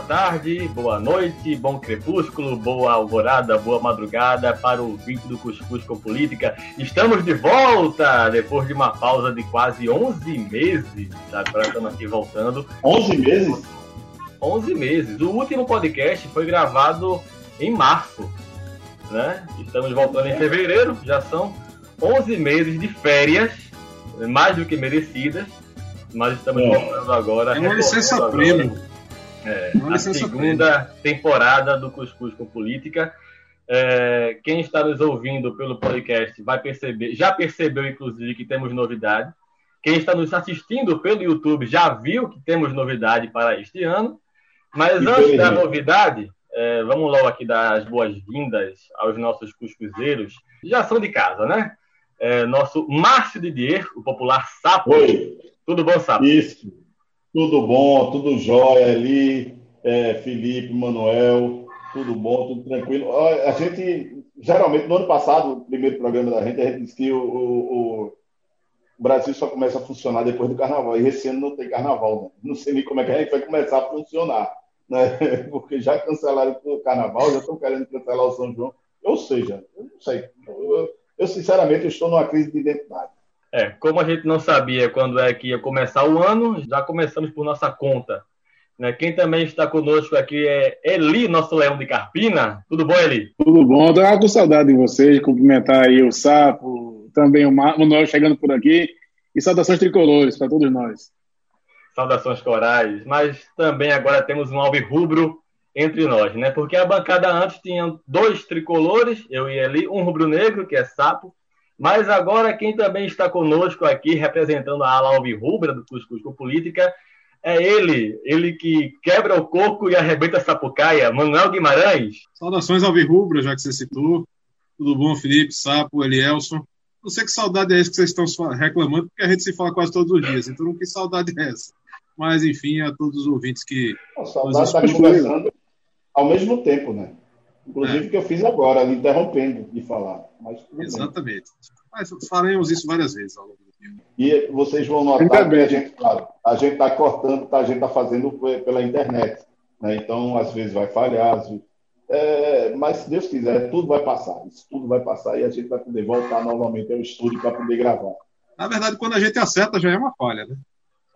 tarde, boa noite, bom crepúsculo, boa alvorada, boa madrugada para o ouvinte do Cuscuz com Política. Estamos de volta depois de uma pausa de quase 11 meses. Agora estamos aqui voltando. 11 meses? 11 meses. O último podcast foi gravado em março, né? Estamos voltando em fevereiro, já são 11 meses de férias, mais do que merecidas, mas estamos voltando agora. É uma licença prêmio. A segunda temporada do Cuscuz com Política. Quem está nos ouvindo pelo podcast vai perceber, já percebeu inclusive que temos novidade. Quem está nos assistindo pelo YouTube já viu que temos novidade para este ano. Mas antes da novidade, vamos logo aqui dar as boas-vindas aos nossos cuscuzeiros. Já são de casa, né? Nosso Márcio Didier, o popular Sapo. Oi. Tudo bom, Sapo? Isso. Tudo bom, tudo jóia ali. Felipe, Manuel, tudo bom, tudo tranquilo. A gente, geralmente, no ano passado, o primeiro programa da gente, a gente disse que o Brasil só começa a funcionar depois do carnaval. E esse ano não tem carnaval, né? Não sei nem como é que a gente vai começar a funcionar, né? Porque já cancelaram o carnaval, já estão querendo cancelar o São João. Ou seja, eu não sei. Eu sinceramente, estou numa crise de identidade. Como a gente não sabia quando é que ia começar o ano, já começamos por nossa conta, né? Quem também está conosco aqui é Eli, nosso leão de Carpina. Tudo bom, Eli? Tudo bom, estou com saudade de vocês, cumprimentar aí o Sapo, também o Manuel chegando por aqui, e saudações tricolores para todos nós. Saudações corais, mas também agora temos um alvirrubro entre nós, né? Porque a bancada antes tinha 2 tricolores, eu e Eli, um rubro-negro, que é Sapo, mas agora quem também está conosco aqui, representando a ala alvirrubra do Cuscuz com Política, é ele que quebra o coco e arrebenta a sapucaia, Manuel Guimarães. Saudações alvirrubra, já que você citou. Tudo bom, Felipe, Sapo, Elielson? Não sei que saudade é essa que vocês estão reclamando, porque a gente se fala quase todos os dias, então que saudade é essa? Mas, enfim, a todos os ouvintes que... A saudade está conversando ao mesmo tempo, né? Inclusive que eu fiz agora, me interrompendo de falar. Mas exatamente. Mas faremos isso várias vezes ao longo do tempo. E vocês vão notar que a gente está cortando, a gente está fazendo pela internet, né? Então, às vezes vai falhar, mas se Deus quiser, tudo vai passar. Isso tudo vai passar e a gente vai poder voltar novamente ao estúdio para poder gravar. Na verdade, quando a gente acerta, já é uma falha, né?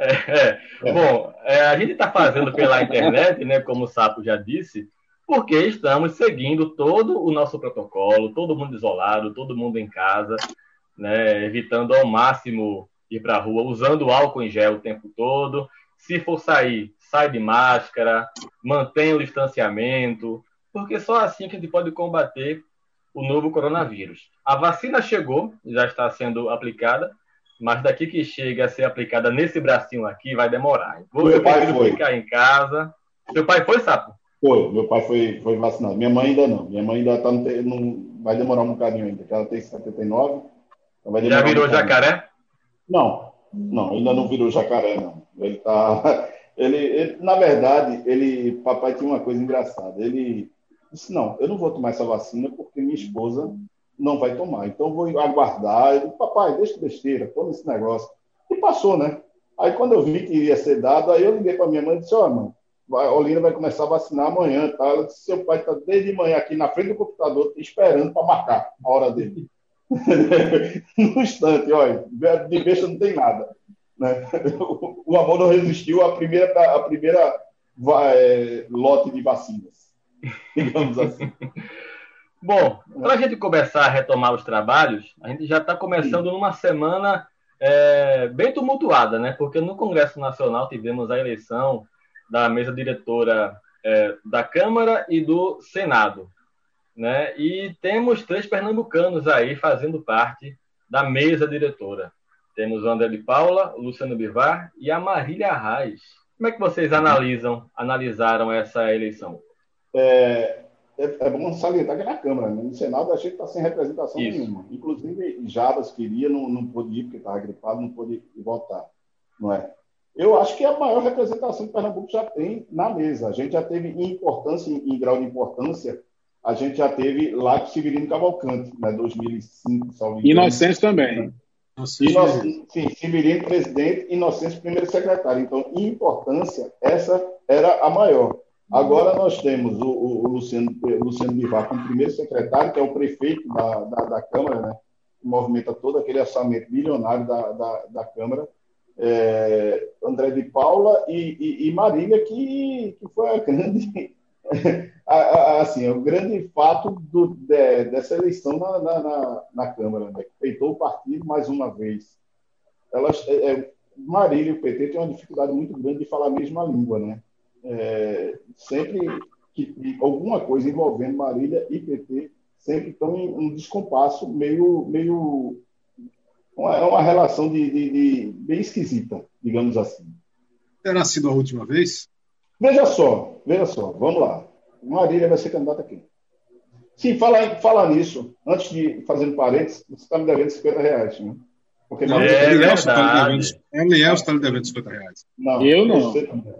Bom, a gente está fazendo pela internet, né, como o Sapo já disse, porque estamos seguindo todo o nosso protocolo, todo mundo isolado, todo mundo em casa, né, evitando ao máximo ir para a rua, usando álcool em gel o tempo todo. Se for sair, sai de máscara, mantenha o distanciamento, porque só assim que a gente pode combater o novo coronavírus. A vacina chegou, já está sendo aplicada, mas daqui que chega a ser aplicada nesse bracinho aqui, vai demorar. Meu pai foi. Ficar em casa. Seu pai foi, Sapo? Foi, meu pai foi vacinado. Minha mãe ainda não. Minha mãe ainda está vai demorar um bocadinho ainda, porque ela tem 79. Então vai já virou jacaré? Não, ainda não virou jacaré, não. Ele tá... Ele, na verdade, papai tinha uma coisa engraçada. Ele disse, não, eu não vou tomar essa vacina porque minha esposa não vai tomar. Então, eu vou aguardar. Eu disse, papai, deixa besteira, toma esse negócio. E passou, né? Aí, quando eu vi que iria ser dado, aí eu liguei para minha mãe e disse, mãe, a Olinda vai começar a vacinar amanhã, tá? Ela disse, seu pai está desde manhã aqui na frente do computador esperando para marcar a hora dele. No instante, olha, de besta não tem nada. Né? O amor não resistiu à primeira lote de vacinas, digamos assim. Bom, para a gente começar a retomar os trabalhos, a gente já está começando numa semana bem tumultuada, né? Porque no Congresso Nacional tivemos a eleição da mesa diretora da Câmara e do Senado, né? E temos 3 pernambucanos aí fazendo parte da mesa diretora. Temos o André de Paula, o Luciano Bivar e a Marília Arraes. Como é que vocês analisaram essa eleição? É bom salientar que é na Câmara, né? No Senado a gente está sem representação nenhuma. Inclusive, Jabas queria, não pôde ir, porque estava gripado, não pôde votar. Não é? Eu acho que a maior representação que Pernambuco já tem na mesa. A gente já teve em grau de importância, a gente já teve lá com Severino Cavalcante, né? 2005, salvo engano. Inocêncio também. Sim, Severino presidente, Inocêncio primeiro secretário. Então, em importância, essa era a maior. Agora nós temos o Luciano Bivar como primeiro secretário, que é o prefeito da Câmara, né? Que movimenta todo aquele orçamento bilionário da Câmara. André de Paula e Marília, que foi a grande, assim, o grande fato dessa eleição na Câmara, né? Que feitou o partido mais uma vez. Marília e o PT têm uma dificuldade muito grande de falar a mesma língua, né? Sempre que alguma coisa envolvendo Marília e PT sempre estão em um descompasso meio uma relação bem esquisita, digamos assim. Terá sido a última vez? Veja só, vamos lá. Marília vai ser candidata aqui. Sim, falar nisso, antes de fazer um parênteses, você está me devendo R$50, né? Porque Elielson está lhe devendo R$50. Não, eu não.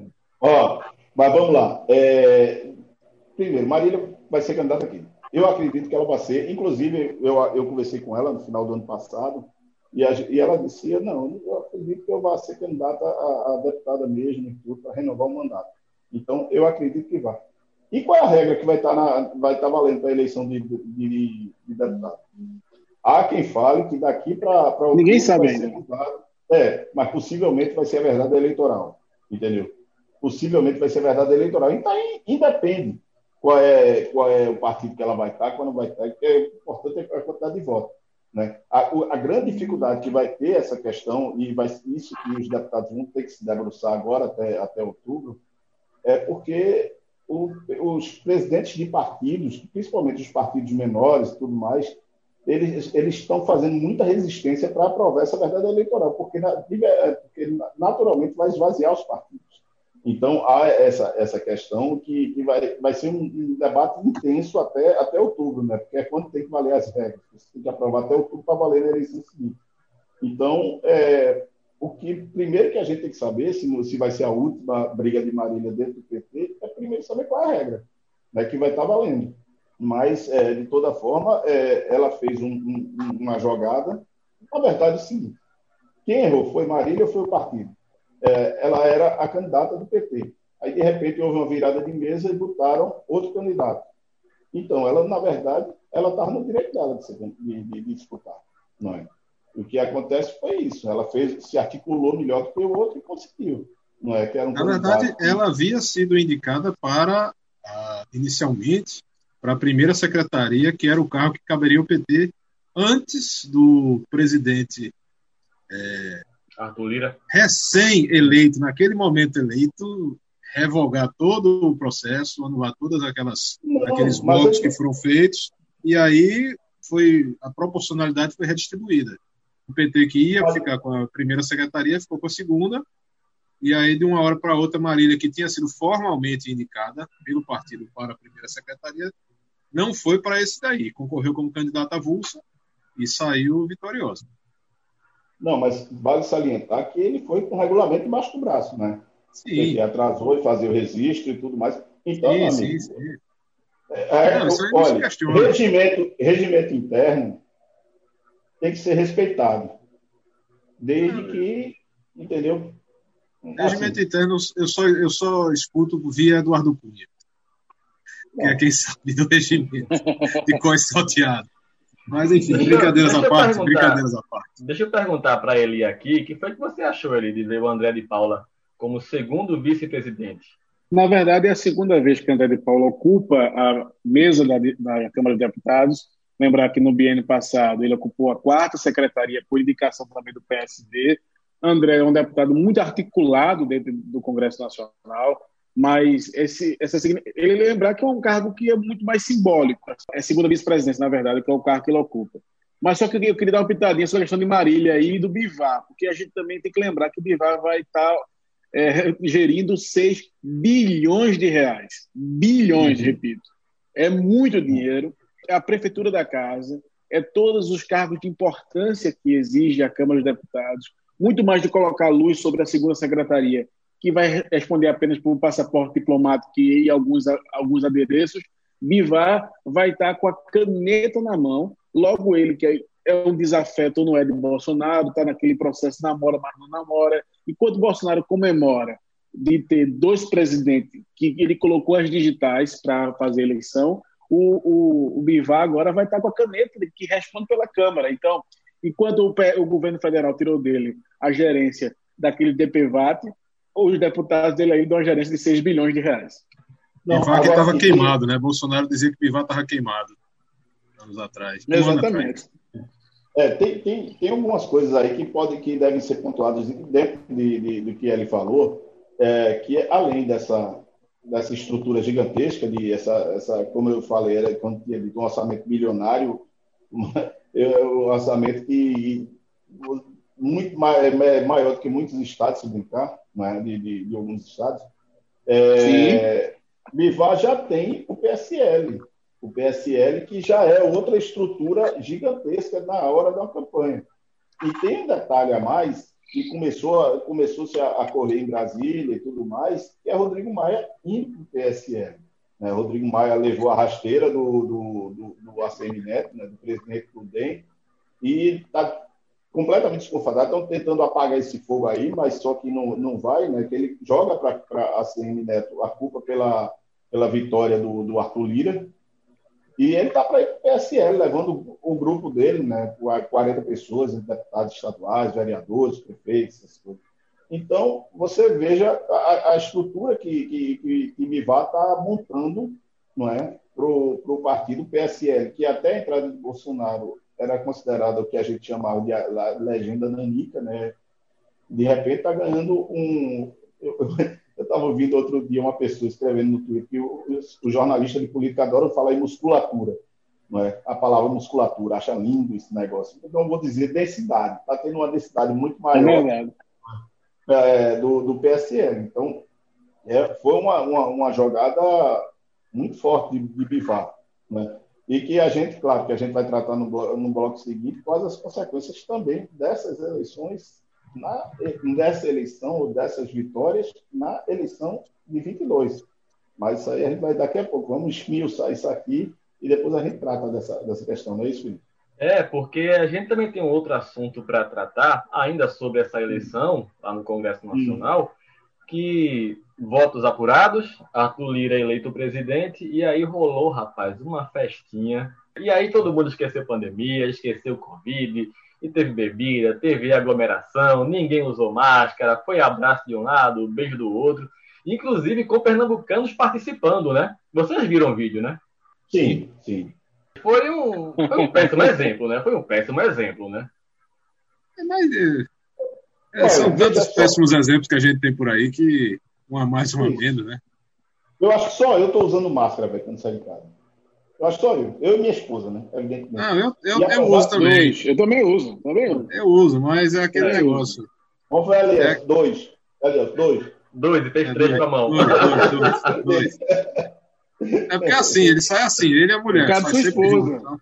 Mas vamos lá. Primeiro, Marília vai ser candidata aqui. Eu acredito que ela vai ser. Inclusive, eu conversei com ela no final do ano passado e ela disse: não, eu acredito que eu vá ser candidata a deputada mesmo, para renovar o mandato. Então, eu acredito que vai. E qual é a regra que vai estar valendo para a eleição de deputado? Há quem fale que daqui para o ninguém sabe ainda. Mas possivelmente vai ser a verdade eleitoral, entendeu? Possivelmente vai ser a verdade eleitoral. Então, independe qual é o partido que ela vai estar, quando vai estar, que é importante a quantidade de votos, né? A grande dificuldade que vai ter essa questão, e isso que os deputados vão ter que se debruçar agora até outubro, é porque os presidentes de partidos, principalmente os partidos menores e tudo mais, eles estão fazendo muita resistência para aprovar essa verdade eleitoral, porque naturalmente vai esvaziar os partidos. Então, há essa questão que vai ser um debate intenso até outubro, né? Porque é quando tem que valer as regras. Você tem que aprovar até outubro para valer na eleição seguinte. Então, primeiro que a gente tem que saber se vai ser a última briga de Marília dentro do PT, é primeiro saber qual é a regra, né, que vai estar valendo. Mas, de toda forma, ela fez uma jogada. Na verdade, é o seguinte: quem errou foi Marília ou foi o partido? Ela era a candidata do PT. Aí, de repente, houve uma virada de mesa e botaram outro candidato. Então, ela, na verdade, ela estava no direito dela de disputar, não é? O que acontece foi isso. Ela se articulou melhor do que o outro e conseguiu. Não é? Que era na verdade, ela havia sido indicada inicialmente, para a primeira secretaria, que era o cargo que caberia ao PT, antes do presidente Arthur Lira, recém-eleito, naquele momento eleito, revogar todo o processo, anular todos aqueles blocos que foram feitos, e aí a proporcionalidade foi redistribuída. O PT que ia ficar com a primeira secretaria ficou com a segunda, e aí de uma hora para outra Marília, que tinha sido formalmente indicada pelo partido para a primeira secretaria, não foi para esse daí, concorreu como candidata avulsa e saiu vitoriosa. Não, mas vale salientar que ele foi com o regulamento embaixo do braço, né? Sim. Ele atrasou e fazia o registro e tudo mais. Então, sim. Olha, regimento interno tem que ser respeitado. Desde que, entendeu? Regimento interno, eu só escuto via Eduardo Cunha, que é quem sabe do regimento, de cor salteado. Mas, enfim, brincadeiras à parte. Deixa eu perguntar para ele aqui, o que foi que você achou de ver o André de Paula como segundo vice-presidente? Na verdade, é a segunda vez que André de Paula ocupa a mesa da Câmara de Deputados. Lembrar que no biênio passado ele ocupou a 4ª secretaria por indicação também do PSD. André é um deputado muito articulado dentro do Congresso Nacional, mas ele lembrar que é um cargo que é muito mais simbólico. É a segunda vice-presidência, na verdade, que é o cargo que ele ocupa. Mas só que eu queria dar uma pitadinha sobre a questão de Marília e do Bivar, porque a gente também tem que lembrar que o Bivar vai estar gerindo 6 bilhões de reais. Bilhões, repito. É muito dinheiro. É a prefeitura da casa, é todos os cargos de importância que exige a Câmara dos Deputados, muito mais de colocar luz sobre a segunda secretaria, que vai responder apenas por um passaporte diplomático e alguns adereços. Bivar vai estar com a caneta na mão, logo ele, que é um desafeto ou não é de Bolsonaro, está naquele processo namora, mas não namora. Enquanto Bolsonaro comemora de ter 2 presidentes, que ele colocou as digitais para fazer a eleição, o Bivar agora vai estar com a caneta que responde pela Câmara. Então, enquanto o governo federal tirou dele a gerência daquele DPVAT, os deputados dele aí dão uma gerência de 6 bilhões de reais. Bivar que estava queimado, né? Bolsonaro dizia que o Bivar estava queimado anos atrás. Exatamente. Tem algumas coisas aí que devem ser pontuadas dentro do que ele falou, que além dessa estrutura gigantesca, como eu falei, era quando tinha um orçamento milionário, um orçamento que muito maior do que muitos estados, se brincar, né, de alguns estados. Bivar já tem o PSL. O PSL, que já é outra estrutura gigantesca na hora da campanha. E tem um detalhe a mais, que começou-se a correr em Brasília e tudo mais, que é Rodrigo Maia indo para o PSL. Né? Rodrigo Maia levou a rasteira do ACM Neto, né, do presidente do DEM, e está completamente desconfadado. Estão tentando apagar esse fogo aí, mas só que não vai, né? Que ele joga para a ACM Neto a culpa pela vitória do Arthur Lira. E ele está para ir para o PSL, levando o grupo dele, né, 40 pessoas, deputados estaduais, vereadores, prefeitos, essas coisas. Então, você veja a estrutura que Bivar está montando, não é, para o partido PSL, que até a entrada de Bolsonaro era considerada o que a gente chamava de legenda nanica, né? De repente está ganhando um... Eu estava ouvindo outro dia uma pessoa escrevendo no Twitter que o jornalista de política adora falar em musculatura, não é? A palavra musculatura, acha lindo esse negócio. Então, eu vou dizer densidade. Está tendo uma densidade muito maior do PSL. Então, foi uma jogada muito forte de Bivar, né? E que a gente, claro, que a gente vai tratar no bloco seguinte, quais as consequências também dessas eleições, dessa eleição ou dessas vitórias na eleição de 22. Mas isso aí a gente vai daqui a pouco. Vamos esmiuçar isso aqui e depois a gente trata dessa questão, não é isso, Felipe? Porque a gente também tem um outro assunto para tratar, ainda sobre essa eleição, lá no Congresso Nacional, que votos apurados, Arthur Lira eleito presidente, e aí rolou, rapaz, uma festinha. E aí todo mundo esqueceu a pandemia, esqueceu o Covid, e teve bebida, teve aglomeração, ninguém usou máscara, foi abraço de um lado, beijo do outro, inclusive com pernambucanos participando, né? Vocês viram o vídeo, né? Sim. Foi um péssimo exemplo, né? São tantos péssimos exemplos que a gente tem por aí que uma mais, uma menos, né? Eu acho que só eu estou usando máscara, velho, quando saio de casa. Eu acho que só eu. Eu e minha esposa, né? Evidentemente. Não, eu uso também. Eu também uso. Eu uso, mas é aquele negócio. Vamos ver, Elias, dois. Dois, e tem 3 com a mão. Dois. É porque assim, ele sai assim, ele é a mulher. Cada sua esposa. Então,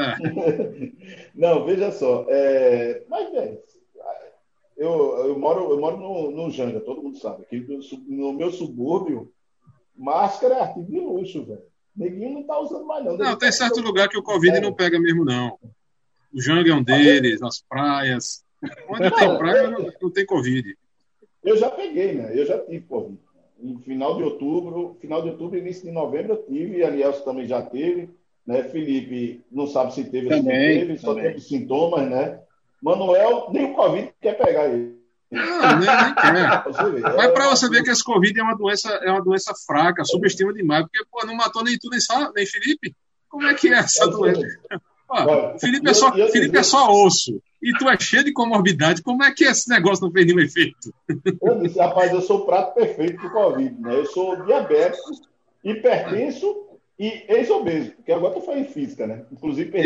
Não, veja só. Mas, velho, eu moro no Janga, todo mundo sabe. Aqui no meu subúrbio, máscara é artigo de luxo, velho. Neguinho não tá usando mais, não. Não, tem certo lugar que o Covid não pega mesmo, não. O Janga é um deles, as praias. Onde tem praia, não tem Covid. Eu já peguei, né? Eu já tive Covid. Em final de outubro, início de novembro eu tive, e a Nielsen também já teve, né? Felipe não sabe se teve ou se não teve, só teve sintomas, né? Manuel, nem o Covid quer pegar ele. Não, nem quer. Mas para você ver que esse Covid é uma doença fraca, subestima demais, porque não matou nem tu, nem Felipe. Como é que é essa doença? O Felipe é só osso. E tu é cheio de comorbidade. Como é que esse negócio não fez nenhum efeito? Eu disse, rapaz, eu sou o prato perfeito pro Covid, né? Eu sou diabético, hipertenso e ex-obeso. Porque agora eu falei em física, né? Inclusive, perdi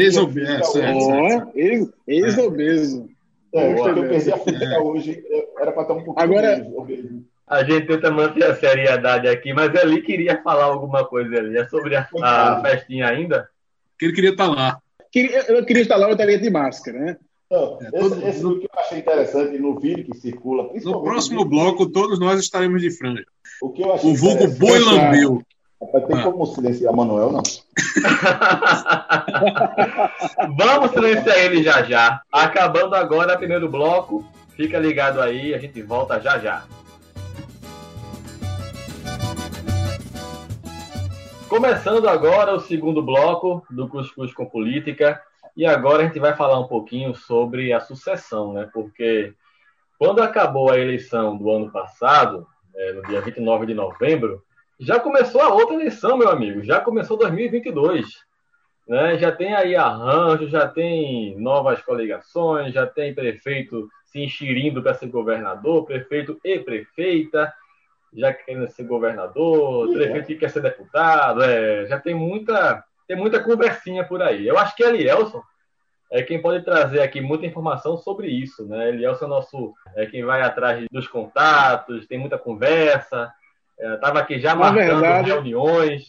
ex-obeso. Eu perdi a física hoje. Era para estar um pouquinho obeso. A gente tenta manter a seriedade aqui, mas ele queria falar alguma coisa ali. É sobre a festinha ainda? Que ele queria estar lá. Eu queria estar lá, eu estaria de máscara, né? Não, esse que eu achei interessante no vídeo que circula. No próximo bloco, todos nós estaremos de franja. O que eu achei vulgo boi lambeu. Tem como silenciar Manuel, não? Vamos silenciar ele já. Acabando agora o primeiro bloco. Fica ligado aí, a gente volta já. Começando agora o segundo bloco do Cuscuz com Política, e agora a gente vai falar um pouquinho sobre a sucessão, né? Porque quando acabou a eleição do ano passado, no dia 29 de novembro, já começou a outra eleição, meu amigo, já começou 2022, né? Já tem aí arranjo, já tem novas coligações, já tem prefeito se enxerindo para ser governador, prefeito e prefeita, já querendo ser governador, prefeito que quer ser deputado, já tem muita conversinha por aí. Eu acho que Elielson é quem pode trazer aqui muita informação sobre isso, né? Elielson é quem vai atrás dos contatos, tem muita conversa, estava aqui já marcando reuniões.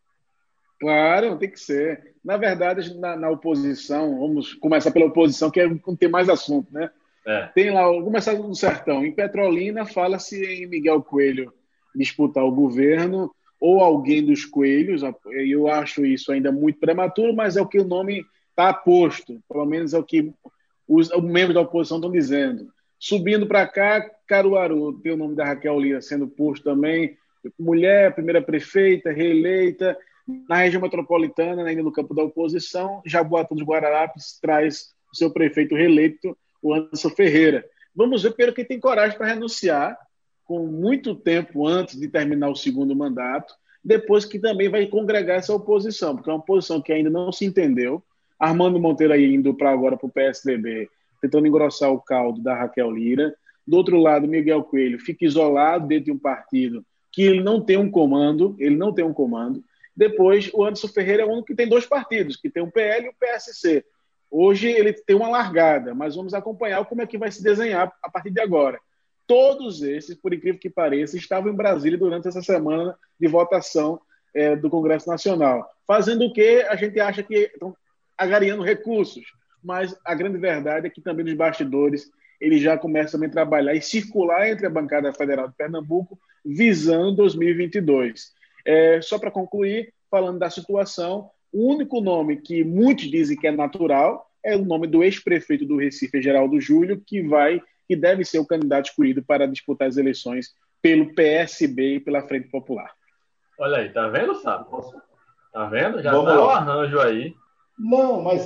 Claro, tem que ser. Na verdade, na oposição, vamos começar pela oposição, que é quando tem mais assunto, né? Tem lá, vamos começar no Sertão. Em Petrolina, fala-se em Miguel Coelho disputar o governo ou alguém dos Coelhos. Eu acho isso ainda muito prematuro, mas é o que o nome está posto. Pelo menos é o que os membros da oposição estão dizendo. Subindo para cá, Caruaru, tem o nome da Raquel Lira sendo posto também. Mulher, primeira prefeita, reeleita. Na região metropolitana, ainda no campo da oposição, Jaboatão dos Guararapes traz o seu prefeito reeleito, o Anderson Ferreira. Vamos ver pelo que tem coragem para renunciar, com muito tempo antes de terminar o segundo mandato, depois que também vai congregar essa oposição, porque é uma oposição que ainda não se entendeu. Armando Monteiro aí indo agora para o PSDB, tentando engrossar o caldo da Raquel Lira. Do outro lado, Miguel Coelho fica isolado dentro de um partido que ele não tem um comando. Depois, o Anderson Ferreira é o único que tem dois partidos, que tem o PL e o PSC. Hoje ele tem uma largada, mas vamos acompanhar como é que vai se desenhar a partir de agora. Todos esses, por incrível que pareça, estavam em Brasília durante essa semana de votação do Congresso Nacional. Fazendo o que a gente acha que estão agariando recursos, mas a grande verdade é que também nos bastidores eles já começam a trabalhar e circular entre a bancada federal de Pernambuco visando 2022. Só para concluir, falando da situação, o único nome que muitos dizem que é natural é o nome do ex-prefeito do Recife, Geraldo Júlio, que deve ser o candidato escolhido para disputar as eleições pelo PSB e pela Frente Popular. Olha aí, tá vendo, Sapo? Tá vendo? Já tá o arranjo aí. Não, mas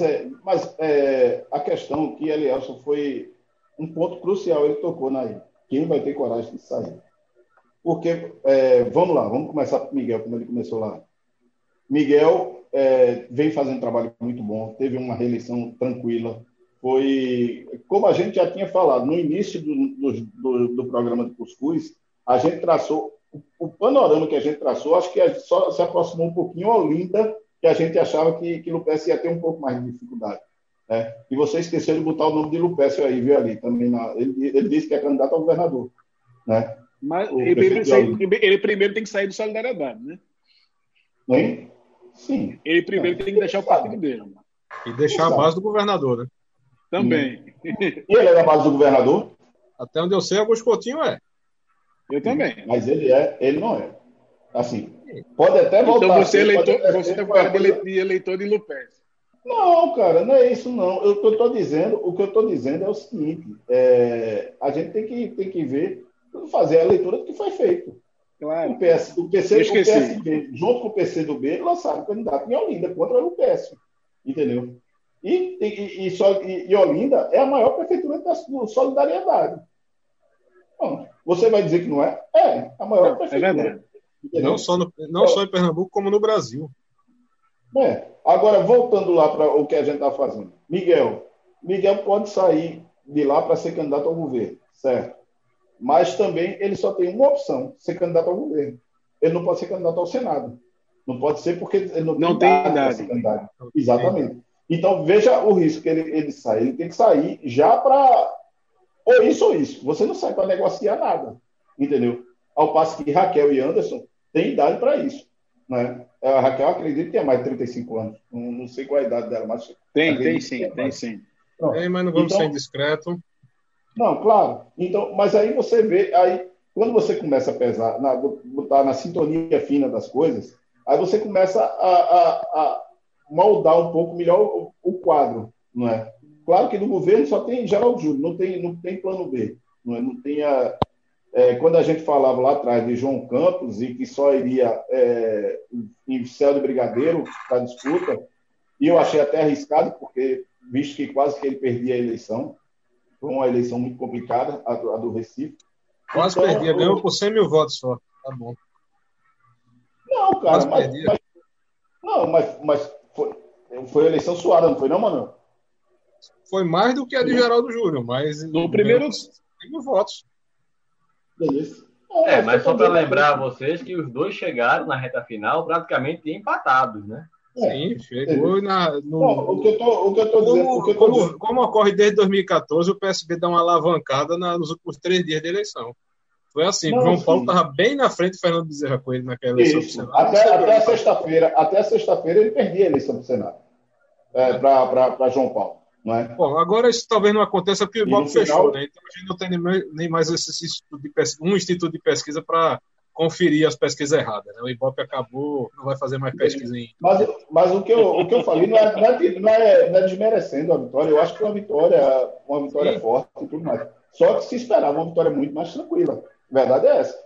a questão que Elielson foi um ponto crucial, ele tocou naí. Quem vai ter coragem de sair? Porque, vamos começar com Miguel, como ele começou lá. Miguel vem fazendo um trabalho muito bom, teve uma reeleição tranquila. Foi, como a gente já tinha falado, no início do programa do Cuscuz, a gente traçou, o panorama que a gente traçou, acho que só se aproximou um pouquinho ao Olinda, que a gente achava que Lupécio ia ter um pouco mais de dificuldade. Né? E você esqueceu de botar o nome de Lupécio aí, viu, ali? Também ele disse que é candidato a governador. Né? Mas ele primeiro tem que sair do Solidariedade, né? Hein? Sim. Ele primeiro tem que deixar o partido dele. E deixar a base do governador, né? Também. E ele é da base do governador? Até onde eu sei, Augusto Coutinho é. Eu também. Mas ele não é. Assim, pode até voltar. Então você tem cara de eleitor de Lupécio. Não, cara, não é isso, não. O que eu estou dizendo é o seguinte: a gente tem que ver, fazer a leitura do que foi feito. Claro. O PSB, junto com o PCdoB, lançaram o candidato em Olinda contra o Lupécio. Entendeu? E Olinda é a maior prefeitura da Solidariedade. Bom, você vai dizer que não é? É a maior prefeitura. É verdade. Não só em Pernambuco, como no Brasil. Agora, voltando lá para o que a gente está fazendo. Miguel pode sair de lá para ser candidato ao governo, certo? Mas também ele só tem uma opção, ser candidato ao governo. Ele não pode ser candidato ao Senado. Não pode ser porque ele não tem idade para ser candidato. Exatamente. Então, veja o risco que ele sai. Ele tem que sair já para ou isso. Você não sai para negociar nada. Entendeu? Ao passo que Raquel e Anderson têm idade para isso. Né? A Raquel, acredito que tem mais de 35 anos. Não sei qual é a idade dela, mas... Tem sim. Mas não vamos ser indiscretos. Não, claro. Então, mas aí você vê... Quando você começa a pesar, botar na sintonia fina das coisas, aí você começa a moldar um pouco melhor o quadro. Não é? Claro que no governo só tem Geraldo Júlio, não tem plano B. Não tem quando a gente falava lá atrás de João Campos e que só iria em céu de brigadeiro para a disputa, e eu achei até arriscado, porque visto que quase que ele perdia a eleição, foi uma eleição muito complicada, a do Recife. Quase então, perdia, ganhou por 100 mil votos só. Tá bom. Não, cara, mas foi eleição suada, não foi não, Manoel? Foi mais do que a de Geraldo Júnior, mas no primeiro 100 mil votos. Beleza. Mas só para lembrar a vocês que os dois chegaram na reta final praticamente empatados, né? Sim, chegou no... Não, o que eu tô dizendo... Como ocorre desde 2014, o PSB dá uma alavancada nos últimos 3 dias da eleição. Foi assim, Não, João sim. Paulo estava bem na frente do Fernando Bezerra Coelho naquela eleição do Senado. Até a sexta-feira ele perdia a eleição do Senado para João Paulo, não é? Bom, agora isso talvez não aconteça porque o Ibope fechou, final... né? Então a gente não tem nem mais um instituto de pesquisa para conferir as pesquisas erradas, né? O Ibope acabou, não vai fazer mais pesquisa em... Mas o que eu falei não é desmerecendo a vitória. Eu acho que é uma vitória forte e tudo mais. Só que se esperava uma vitória muito mais tranquila. A verdade é essa.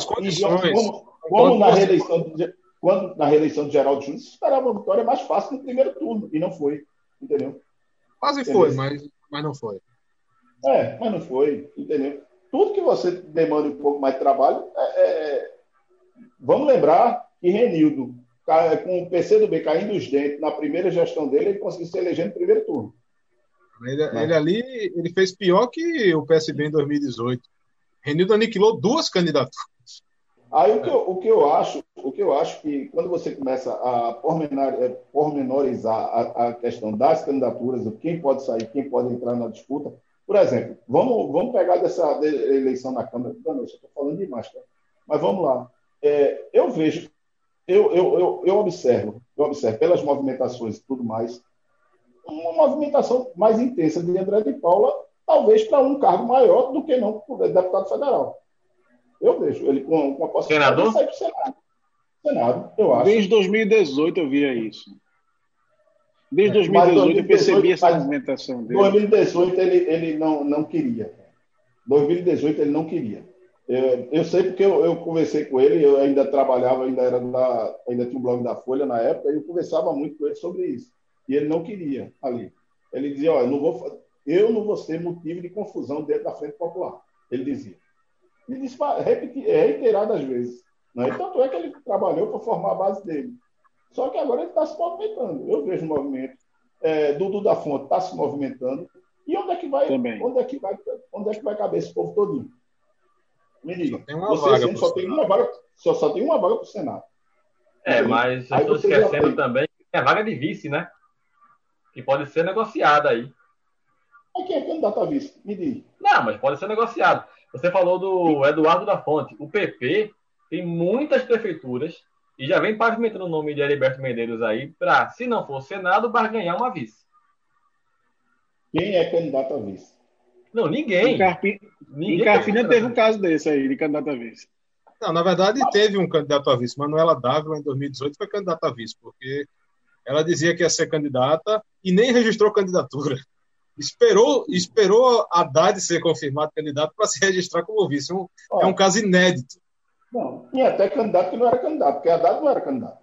Como na reeleição de Geraldo Júnior, se esperava uma vitória mais fácil no primeiro turno. E não foi. Entendeu? Quase foi, mas não foi. Mas não foi. Entendeu? Tudo que você demanda um pouco mais de trabalho, vamos lembrar que Renildo, com o PCdoB caindo os dentes na primeira gestão dele, ele conseguiu se eleger no primeiro turno. Ele fez pior que o PSB em 2018. Renildo aniquilou 2 candidaturas. Aí o que eu acho que quando você começa a pormenorizar a questão das candidaturas, quem pode sair, quem pode entrar na disputa. Por exemplo, vamos pegar dessa eleição na Câmara. Não, eu estou falando demais, tá? Mas vamos lá. Eu vejo, eu observo pelas movimentações e tudo mais, uma movimentação mais intensa de André de Paula, talvez para um cargo maior do que não para deputado federal. Eu vejo ele com a possibilidade de sair para o Senado, eu acho. Desde 2018 eu via isso. Desde 2018 eu percebi essa movimentação dele. 2018 ele não queria. 2018 ele não queria. Eu sei porque eu conversei com ele, eu ainda trabalhava, ainda tinha um blog da Folha na época, e eu conversava muito com ele sobre isso. E ele não queria ali. Ele dizia, eu não vou ser motivo de confusão dentro da Frente Popular. Ele dizia. Ele disse reiteradas vezes. Né? Tanto é que ele trabalhou para formar a base dele. Só que agora ele está se movimentando. Eu vejo o movimento. Dudu da Fonte está se movimentando. E onde é que vai caber esse povo todinho? Me diga. Só tem uma vaga para o Senado. Mas eu estou esquecendo também que tem a vaga de vice, né? Que pode ser negociada aí. Quem é candidato a vice? Me diga. Não, mas pode ser negociado. Você falou do Eduardo da Fonte. O PP tem muitas prefeituras e já vem pavimentando o nome de Heriberto Medeiros aí para, se não for Senado, barganhar uma vice. Quem é candidato a vice? Não, ninguém. Em Carpina teve um caso desse aí, de candidato a vice. Não, na verdade, teve um candidato a vice. Manuela Dávila, em 2018, foi candidata a vice, porque ela dizia que ia ser candidata e nem registrou candidatura. Esperou a Haddad ser confirmado candidato para se registrar como vice. É um caso inédito. Não, tinha até candidato que não era candidato, porque a Haddad não era candidato.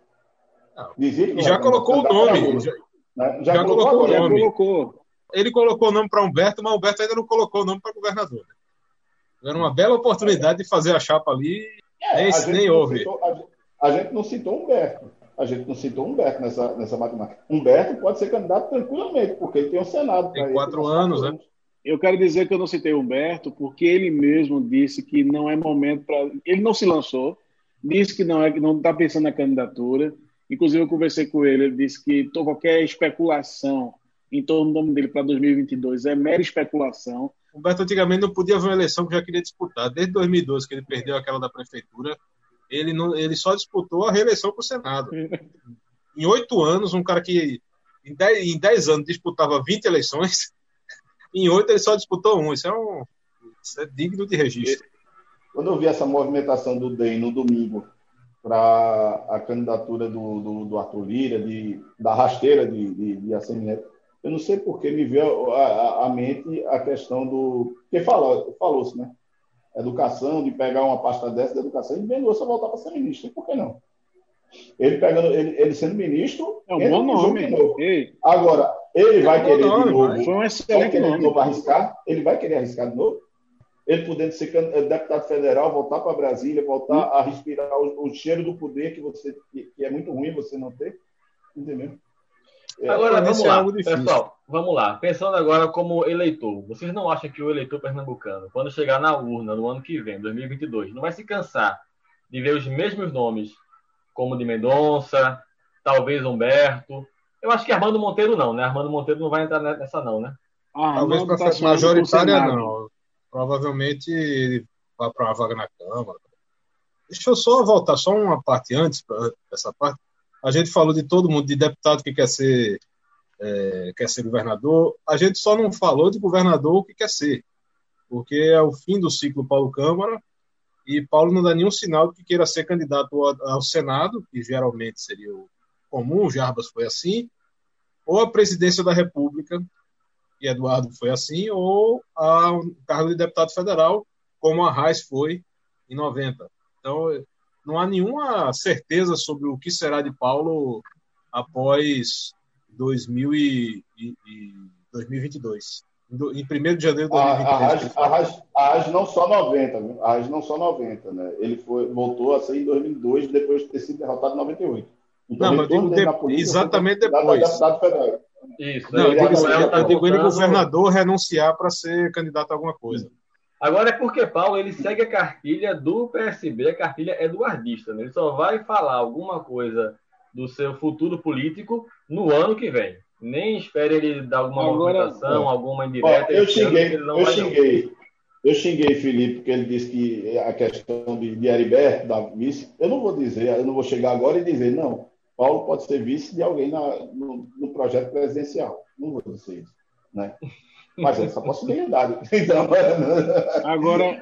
E já colocou o nome. Já colocou. Ele colocou o nome para Humberto, mas Humberto ainda não colocou o nome para governador. Era uma bela oportunidade de fazer a chapa ali. Nem houve. A gente não citou Humberto. A gente não citou Humberto nessa matemática. Humberto pode ser candidato tranquilamente, porque ele tem um Senado. Tem 4 anos, né? Eu quero dizer que eu não citei Humberto, porque ele mesmo disse que não é momento para... Ele não se lançou, disse que não está pensando na candidatura. Inclusive, eu conversei com ele, ele disse que qualquer especulação em torno do nome dele para 2022 é mera especulação. Humberto antigamente não podia ver uma eleição que já queria disputar. Desde 2012, que ele perdeu aquela da prefeitura, ele só disputou a reeleição para o Senado. Em 8 anos, um cara que em 10 anos disputava 20 eleições, em 8 ele só disputou 1. Isso é digno de registro. Quando eu vi essa movimentação do DEM no domingo para a candidatura do Arthur Lira, da rasteira de Assemineto, eu não sei por que me veio à mente a questão do... Porque falou-se, né? educação, de pegar uma pasta dessa da educação, e Mendonça voltar para ser ministro. Por que não? Ele sendo ministro, é um bom nome. Agora, ele vai querer de novo. Foi um excelente nome. Arriscar? Ele vai querer arriscar de novo? Ele podendo ser deputado federal, voltar para Brasília, voltar a respirar o cheiro do poder que é muito ruim você não ter. Entendeu? Agora, vamos lá, pessoal. Vamos lá. Pensando agora como eleitor, vocês não acham que o eleitor pernambucano, quando chegar na urna no ano que vem, 2022, não vai se cansar de ver os mesmos nomes, como de Mendonça, talvez Humberto? Eu acho que Armando Monteiro não, né? Armando Monteiro não vai entrar nessa não, né? Talvez para a majoritária não. Provavelmente ele vai para uma vaga na Câmara. Deixa eu só voltar, só uma parte antes dessa parte. A gente falou de todo mundo, de deputado que quer ser governador. A gente só não falou de governador que quer ser, porque é o fim do ciclo Paulo Câmara e Paulo não dá nenhum sinal de que queira ser candidato ao Senado, que geralmente seria o comum, Jarbas foi assim, ou a presidência da República, que Eduardo foi assim, ou ao cargo de deputado federal, como a Reis foi em 90. Então, não há nenhuma certeza sobre o que será de Paulo após 2022. Em 1º de janeiro de 2023. A Reis não só 90, viu? A Reis não só 90, né? Ele voltou a ser em 2002, depois de ter sido derrotado em 98. Então, não, mas eu digo exatamente depois. Deputado federal. Isso. Não, eu digo ele governador renunciar para ser candidato a alguma coisa. Agora é porque Paulo ele segue a cartilha do PSB, a cartilha eduardista. Né? Ele só vai falar alguma coisa do seu futuro político no ano que vem. Nem espere ele dar alguma movimentação, alguma indireta. Eu xinguei Felipe, porque ele disse que a questão de Heriberto, da vice, eu não vou chegar agora e dizer, não, Paulo pode ser vice de alguém no projeto presidencial. Não vou dizer isso, né? Mas essa possibilidade. Então, agora,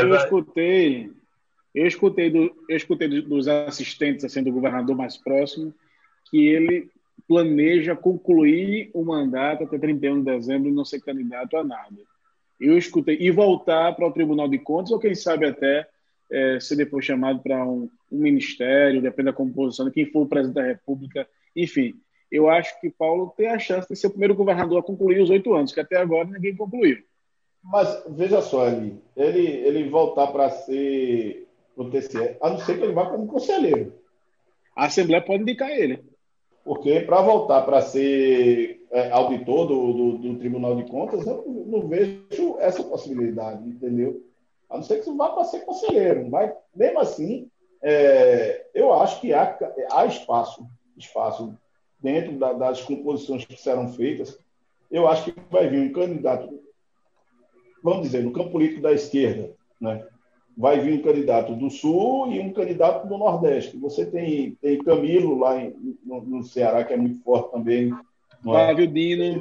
eu escutei dos assistentes assim, do governador mais próximo que ele planeja concluir o mandato até 31 de dezembro e não ser candidato a nada. Eu escutei. E voltar para o Tribunal de Contas, ou quem sabe até ser depois chamado para um ministério, depende da composição de quem for o presidente da República. Enfim, eu acho que Paulo tem a chance de ser o primeiro governador a concluir os 8 anos, que até agora ninguém concluiu. Mas, veja só, ele voltar para ser o TCE, a não ser que ele vá como conselheiro. A Assembleia pode indicar ele. Porque para voltar para ser auditor do Tribunal de Contas, eu não vejo essa possibilidade, entendeu? A não ser que você vá para ser conselheiro. Mas, mesmo assim, eu acho que há espaço dentro das composições que serão feitas. Eu acho que vai vir um candidato, vamos dizer, no campo político da esquerda, né? Vai vir um candidato do Sul e um candidato do Nordeste. Você tem Camilo lá no Ceará, que é muito forte também. Flávio Dino.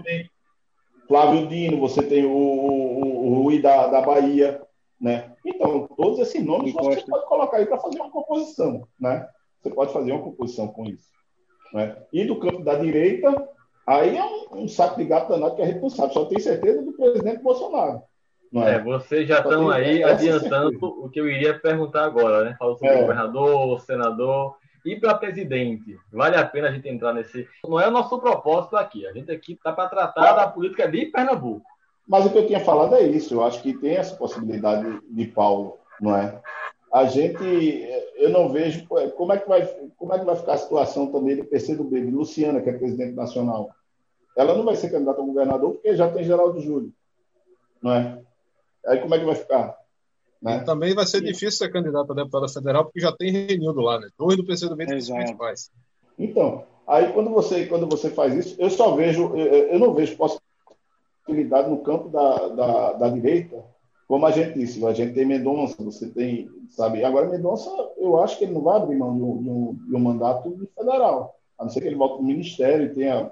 Você tem o Rui da Bahia, né? Então, todos esses nomes você pode colocar aí para fazer uma composição, né? Você pode fazer uma composição com isso, né? E do campo da direita, aí é um saco de gato danado que a gente não sabe. Só tem certeza do presidente Bolsonaro. Vocês já estão aí adiantando o que eu iria perguntar agora, né? Falou sobre governador, senador e para presidente. Vale a pena a gente entrar nesse... Não é o nosso propósito aqui. A gente aqui está para tratar da política de Pernambuco. Mas o que eu tinha falado é isso. Eu acho que tem essa possibilidade de Paulo, não é? Eu não vejo... Como é que vai ficar a situação também do PCdoB, de Luciana, que é presidente nacional? Ela não vai ser candidata a governador porque já tem Geraldo Júlio, não é? Aí como é que vai ficar? Né? Também vai ser difícil ser candidato a deputada federal, porque já tem Renildo lá, né? 2 do PCdoB principais. Então, aí quando você faz isso, eu não vejo possibilidade no campo da direita, como a gente disse, a gente tem Mendonça, você tem, sabe? Agora Mendonça, eu acho que ele não vai abrir mão de um mandato de federal, a não ser que ele volte para o ministério e tenha...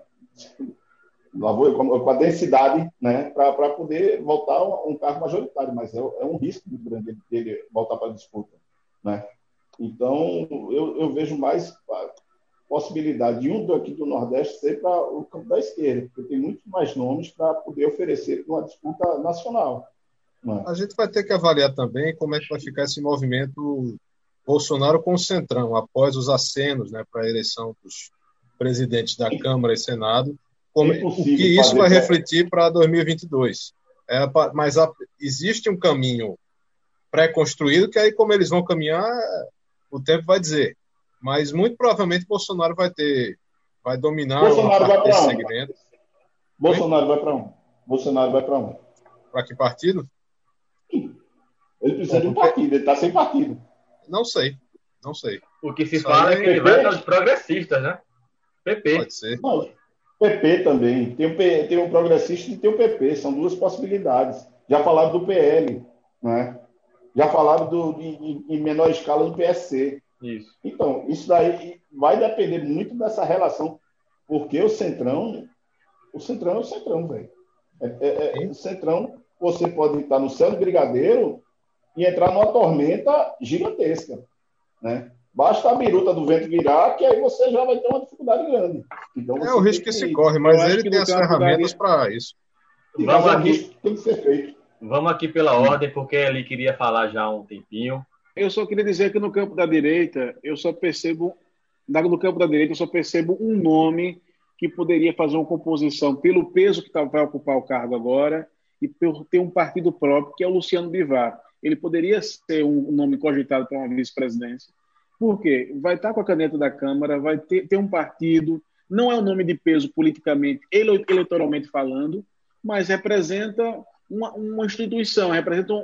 com a densidade, né, para poder voltar a um cargo majoritário, mas é um risco muito grande ele voltar para a disputa, né? Então, eu vejo mais possibilidade de um daqui do Nordeste ser para o campo da esquerda, porque tem muito mais nomes para poder oferecer uma disputa nacional. A gente vai ter que avaliar também como é que vai ficar esse movimento Bolsonaro com o Centrão, após os acenos, né, para a eleição dos presidentes da Câmara e Senado, o que isso vai refletir para 2022. Mas existe um caminho pré-construído que aí, como eles vão caminhar, o tempo vai dizer. Mas muito provavelmente Bolsonaro vai dominar esse segmento. Bolsonaro vai para um. Bolsonaro vai para um. Para que partido? Ele precisa de um partido, ele está sem partido. Não sei. O que se fala é que ele vai para os progressistas, né? PP. Pode ser. Não, PP também. Tem o progressista e tem o PP. São duas possibilidades. Já falaram do PL, né? Já falaram em menor escala do PSC. Isso. Então, isso daí vai depender muito dessa relação, porque o Centrão é o Centrão, velho. O Centrão, você pode estar no céu do brigadeiro e entrar numa tormenta gigantesca, né? Basta a biruta do vento virar, que aí você já vai ter uma dificuldade grande. Então, o risco que se corre, mas ele tem as ferramentas para isso. Tem que ser feito. Vamos aqui pela ordem, porque ele queria falar já há um tempinho. Eu só queria dizer que no campo da direita, eu só percebo um nome que poderia fazer uma composição pelo peso que vai ocupar o cargo agora e por ter um partido próprio, que é o Luciano Bivar. Ele poderia ser um nome cogitado para uma vice-presidência. Por quê? Vai estar com a caneta da Câmara, vai ter um partido, não é um nome de peso politicamente, eleitoralmente falando, mas representa uma instituição, representa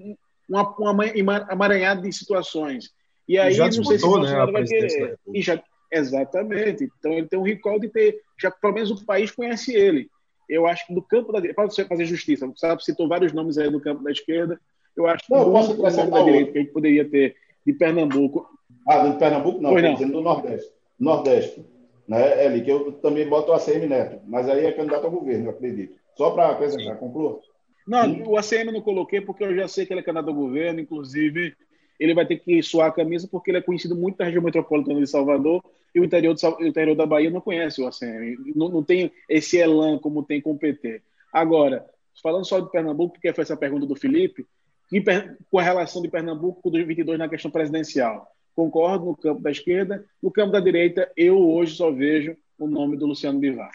uma amaranhada de situações. E aí, não sei se o Bolsonaro vai querer. Exatamente. Então, ele tem um recall de ter, já pelo menos o país conhece ele. Eu acho que no campo da direita, para você fazer justiça, você citou vários nomes aí do campo da esquerda, eu acho que no campo da direita que a gente poderia ter de Pernambuco. De Pernambuco não, estou dizendo do Nordeste. Nordeste, né, Eli, que eu também boto o ACM Neto, mas aí é candidato ao governo, eu acredito. Só para acrescentar, conclua. Não, o ACM não coloquei porque eu já sei que ele é candidato ao governo, inclusive ele vai ter que suar a camisa porque ele é conhecido muito na região metropolitana de Salvador e o interior da Bahia não conhece o ACM, não tem esse elan como tem com o PT. Agora, falando só de Pernambuco, porque foi essa pergunta do Felipe, com a relação de Pernambuco com 2022 na questão presidencial. Concordo no campo da esquerda, no campo da direita, eu hoje só vejo o nome do Luciano Bivar.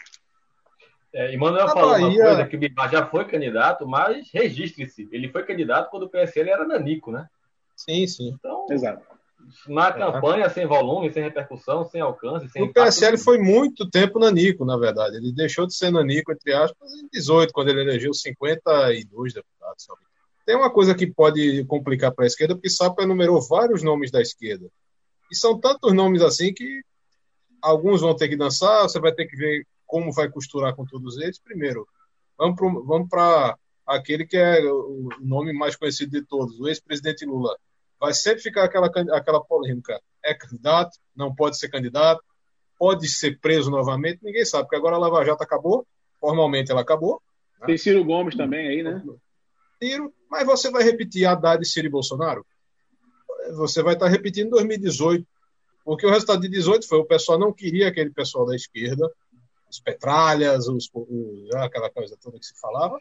E Manuel falou uma coisa, que o Bivar já foi candidato, mas registre-se. Ele foi candidato quando o PSL era nanico, né? Sim. Então, exato. Na campanha, sem volume, sem repercussão, sem alcance, sem impacto. O PSL foi muito tempo nanico, na verdade. Ele deixou de ser nanico, entre aspas, em 18, quando ele elegeu 52 deputados. Tem uma coisa que pode complicar para a esquerda, porque Sapa enumerou vários nomes da esquerda. E são tantos nomes assim que alguns vão ter que dançar, você vai ter que ver como vai costurar com todos eles. Primeiro, vamos para aquele que é o nome mais conhecido de todos, o ex-presidente Lula. Vai sempre ficar aquela polêmica. É candidato, não pode ser candidato, pode ser preso novamente, ninguém sabe, porque agora a Lava Jato acabou, formalmente ela acabou. Né? Tem Ciro Gomes também aí, né? Mas você vai repetir Haddad e Ciro e Bolsonaro? Você vai estar repetindo 2018, porque o resultado de 2018 foi o pessoal não queria aquele pessoal da esquerda, as petralhas, aquela coisa toda que se falava.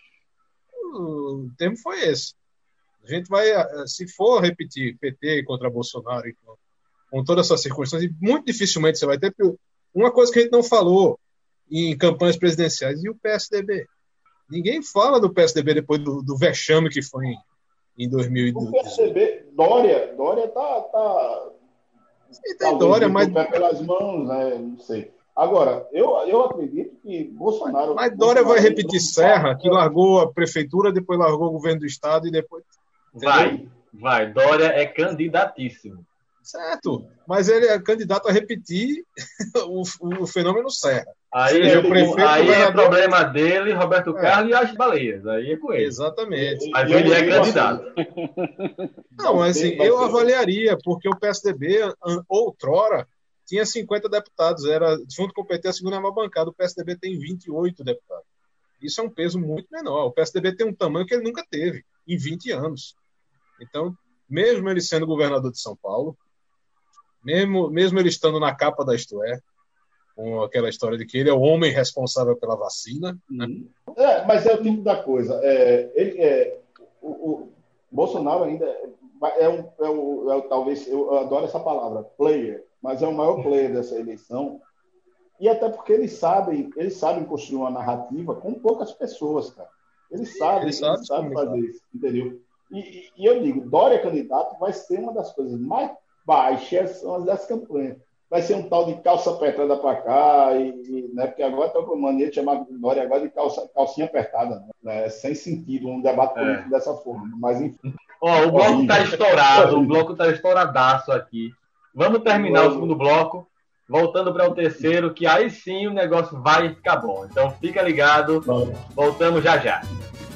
O tempo foi esse. A gente vai, se for repetir PT contra Bolsonaro e com todas essas circunstâncias, muito dificilmente você vai ter. Uma coisa que a gente não falou em campanhas presidenciais, e o PSDB. Ninguém fala do PSDB depois do vexame que foi em 2012. O PSDB, Dória tá e tem Dória, mas pé pelas mãos, né? Não sei. Agora, eu acredito que Bolsonaro... Mas Dória vai repetir Serra, que largou a prefeitura, depois largou o governo do estado e depois... Vai. Dória é candidatíssimo. Certo, mas ele é candidato a repetir o fenômeno Serra. Aí é problema dele, Roberto Carlos e as baleias. Aí é com ele. Exatamente. Mas ele é candidato. Não, mas assim, eu avaliaria, porque o PSDB, outrora, tinha 50 deputados, era, junto com o PT, a segunda maior bancada. O PSDB tem 28 deputados. Isso é um peso muito menor. O PSDB tem um tamanho que ele nunca teve, em 20 anos. Então, mesmo ele sendo governador de São Paulo, mesmo ele estando na capa da Isto É, com aquela história de que ele é o homem responsável pela vacina. Né? Mas é o tipo da coisa. o Bolsonaro ainda talvez, eu adoro essa palavra, player, mas é o maior player dessa eleição. E até porque eles sabem construir uma narrativa com poucas pessoas, cara. Eles sabem fazer isso, entendeu? E eu digo, Dória candidato vai ser uma das coisas mais baixas das campanhas. Vai ser um tal de calça apertada para cá, né, porque agora está com mania de chamar Dória agora de calcinha apertada, né, sem sentido um debate político dessa forma. Mas, enfim. O bloco está estourado, o bloco está estouradaço aqui. Vamos terminar o segundo bloco, voltando para o terceiro, que aí sim o negócio vai ficar bom. Então fica ligado, voltamos já já.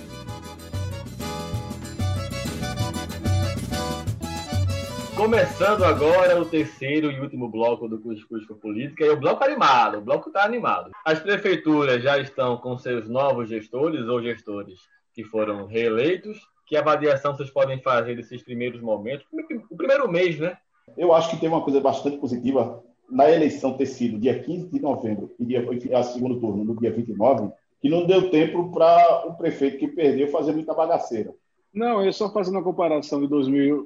Começando agora o terceiro e último bloco do Cuscuz com Política, e o bloco animado, o bloco está animado. As prefeituras já estão com seus novos gestores ou gestores que foram reeleitos. Que avaliação vocês podem fazer desses primeiros momentos? O primeiro mês, né? Eu acho que tem uma coisa bastante positiva na eleição ter sido dia 15 de novembro e a segundo turno no dia 29, que não deu tempo para o prefeito que perdeu fazer muita bagaceira. Não, eu só fazendo uma comparação de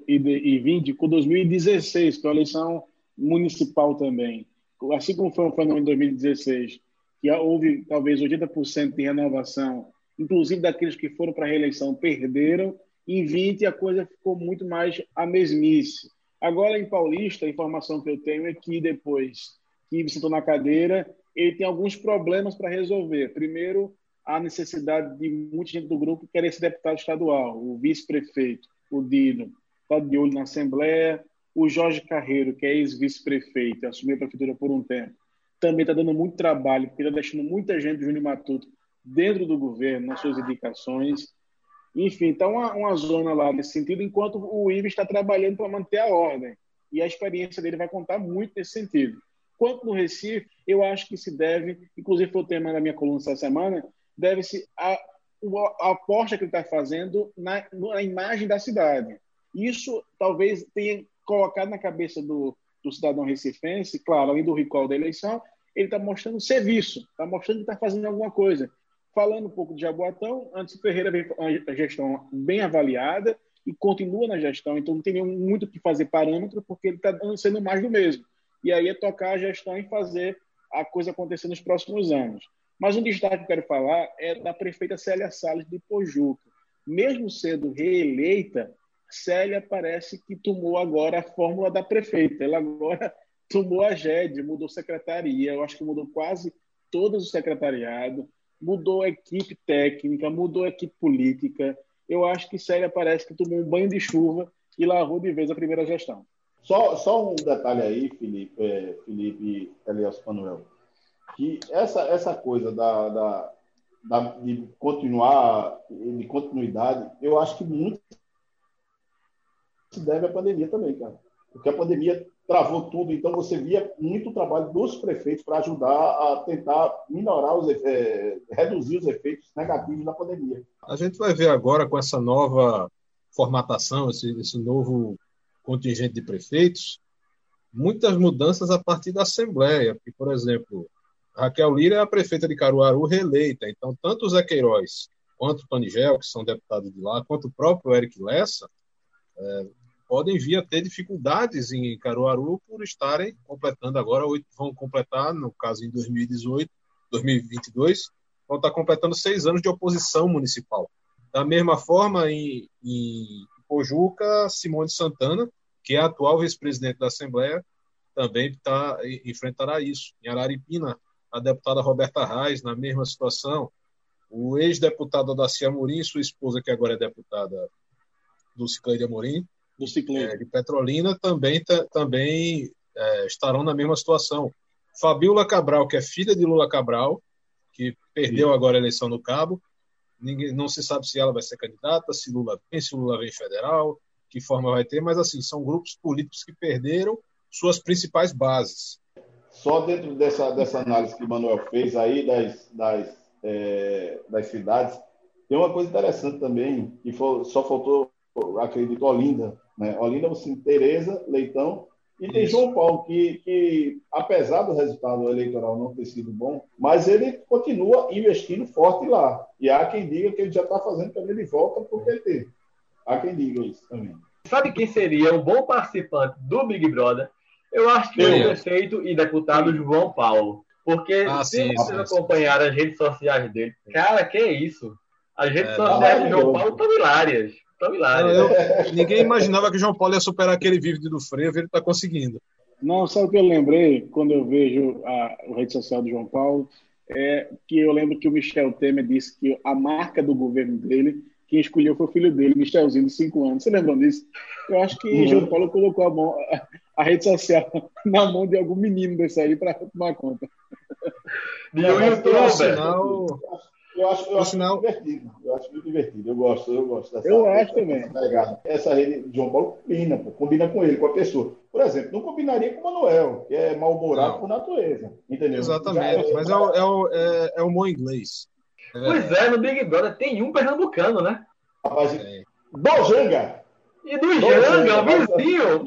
2020 com 2016, que é a eleição municipal também. Assim como foi um fenômeno em 2016, que houve talvez 80% de renovação, inclusive daqueles que foram para a reeleição perderam, em 20 a coisa ficou muito mais a mesmice. Agora, em Paulista, a informação que eu tenho é que depois que sentou na cadeira, ele tem alguns problemas para resolver. Primeiro, a necessidade de muita gente do grupo querer ser deputado estadual. O vice-prefeito, o Dino, está de olho na Assembleia. O Jorge Carreiro, que é ex-vice-prefeito, assumiu a prefeitura por um tempo, também está dando muito trabalho, porque está deixando muita gente do Júnior Matuto dentro do governo, nas suas indicações. Enfim, está uma zona lá nesse sentido, enquanto o Ives está trabalhando para manter a ordem. E a experiência dele vai contar muito nesse sentido. Quanto no Recife, eu acho que se deve, inclusive foi o tema da minha coluna essa semana, deve-se a aposta que ele está fazendo na imagem da cidade. Isso talvez tenha colocado na cabeça do cidadão recifense, claro, além do recall da eleição, ele está mostrando serviço, está mostrando que está fazendo alguma coisa. Falando um pouco de Jaboatão, Anderson Ferreira vem a gestão bem avaliada e continua na gestão, então não tem muito o que fazer parâmetro, porque ele está sendo mais do mesmo. E aí é tocar a gestão e fazer a coisa acontecer nos próximos anos. Mas um destaque que eu quero falar é da prefeita Célia Salles de Pojuca. Mesmo sendo reeleita, Célia parece que tomou agora a fórmula da prefeita. Ela agora tomou a GED, mudou secretaria, eu acho que mudou quase todos os secretariados, mudou a equipe técnica, mudou a equipe política. Eu acho que Célia parece que tomou um banho de chuva e lavou de vez a primeira gestão. Só um detalhe aí, Felipe e Elias Manuel, que essa coisa de continuidade, eu acho que muito se deve à pandemia também, cara. Porque a pandemia travou tudo, então você via muito trabalho dos prefeitos para ajudar a tentar minorar reduzir os efeitos negativos da pandemia. A gente vai ver agora com essa nova formatação, esse novo contingente de prefeitos, muitas mudanças a partir da Assembleia, porque, por exemplo, Raquel Lira é a prefeita de Caruaru reeleita, então tanto o Zé Queiroz quanto o Tonigel, que são deputados de lá, quanto o próprio Eric Lessa, podem vir a ter dificuldades em Caruaru por estarem completando agora, vão completar, no caso em 2022, vão estar completando 6 anos de oposição municipal. Da mesma forma, em Pojuca, Simone Santana, que é a atual vice-presidente da Assembleia, também enfrentará isso. Em Araripina, a deputada Roberta Reis, na mesma situação. O ex-deputado Odaci Amorim, sua esposa, que agora é deputada do Cicleide Amorim, de Petrolina, também estarão na mesma situação. Fabíola Cabral, que é filha de Lula Cabral, que perdeu agora a eleição no Cabo, não se sabe se ela vai ser candidata, se Lula vem federal, que forma vai ter, mas assim, são grupos políticos que perderam suas principais bases. Só dentro dessa análise que o Manuel fez aí das cidades, tem uma coisa interessante também, que só faltou, acredito, Olinda. Né? Olinda, você tem Tereza Leitão e tem João Paulo, que apesar do resultado eleitoral não ter sido bom, mas ele continua investindo forte lá. E há quem diga que ele já está fazendo também de volta para o PT. Há quem diga isso também. Sabe quem seria um bom participante do Big Brother? Eu acho que o prefeito e deputado João Paulo. Porque se vocês acompanharem as redes sociais dele, cara, que é isso? As redes sociais de João Paulo estão hilárias. Ninguém imaginava que o João Paulo ia superar aquele vídeo do Frevo, ele está conseguindo. Não, sabe o que eu lembrei quando eu vejo a rede social do João Paulo? É que eu lembro que o Michel Temer disse que a marca do governo dele, quem escolheu foi o filho dele, Michelzinho, de 5 anos. Você lembra disso? Eu acho que João Paulo colocou a rede social na mão de algum menino desse aí para tomar conta. E o YouTube, eu acho divertido. Eu acho muito divertido. Eu gosto dessa. Eu acho também. Essa rede de João Paulo combina com ele, com a pessoa. Por exemplo, não combinaria com o Manuel, que é mal-humorado por natureza. Entendeu? Exatamente. Mas é humor inglês. Pois é, no Big Brother tem um pernambucano, né? Rapaz, do Janga! E do Janga, o vizinho!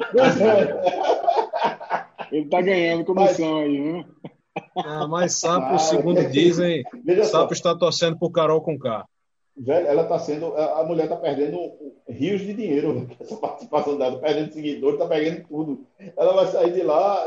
Ele tá ganhando comissão aí, viu? Mas Sapo, segundo dizem, Sapo está torcendo por Carol Conká. Velho, a mulher está perdendo rios de dinheiro com essa participação dela, perdendo seguidores, está perdendo tudo. Ela vai sair de lá,